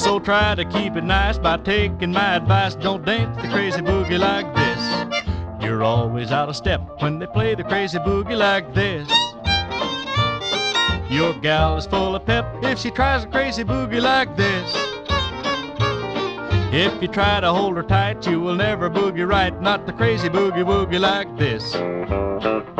So try to keep it nice by taking my advice. Don't dance the crazy boogie like this. You're always out of step when they play the crazy boogie like this. Your gal is full of pep if she tries a crazy boogie like this. If you try to hold her tight, you will never boogie right. Not the crazy boogie woogie like this.